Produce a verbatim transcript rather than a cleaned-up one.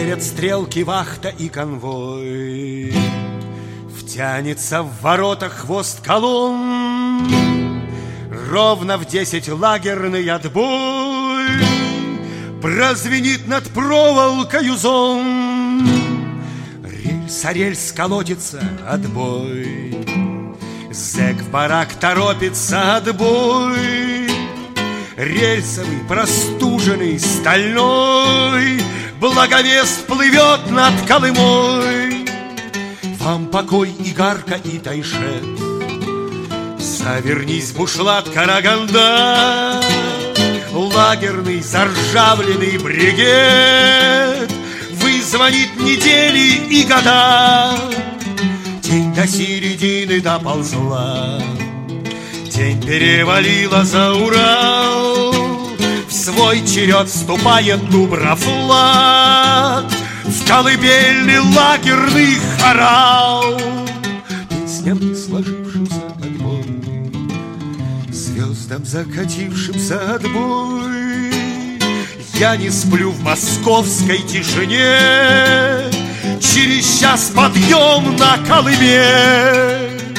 Мерят стрелки вахта и конвой. Втянется в ворота хвост колонн. Ровно в десять лагерный отбой. Прозвенит над проволокою зон. Рельс о рельс колотится, отбой. Зэк в барак торопится, отбой. Рельсовый, простуженный, стальной, благовест плывет над Колымой. Вам покой, Игарка и Тайшет. Завернись, бушлат, Караганда. Лагерный, заржавленный бригет вызвонит недели и года. День до середины доползла, день перевалила за Урал. В свой черед вступает Дуброфлаг, в колыбельный лагерный хорал. Песням сложившимся отбой, звездам закатившимся отбой. Я не сплю в московской тишине, через час подъем на Колыме.